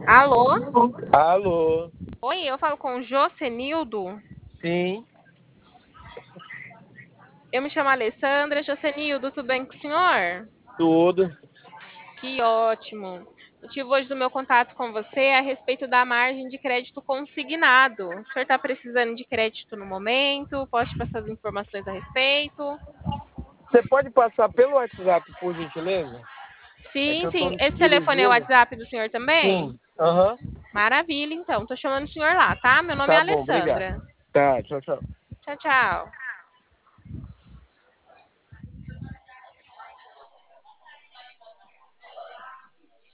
Alô? Alô? Oi, eu falo com o Jocenildo. Sim, Eu me chamo Alessandra. Jocenildo, tudo bem com o senhor? tudo. Que ótimo. O motivo hoje do meu contato com você é a respeito da margem de crédito consignado. O senhor está precisando de crédito no momento? Posso te passar as informações a respeito? Você pode passar pelo WhatsApp, por gentileza? É que Sim, eu tô sim. Esse telefone é o dirigindo. WhatsApp do senhor também? Sim, aham. Maravilha, então. Tô chamando o senhor lá, tá? Meu nome é Tá bom, obrigado. Alessandra. Tá, tchau, tchau. Tchau, tchau.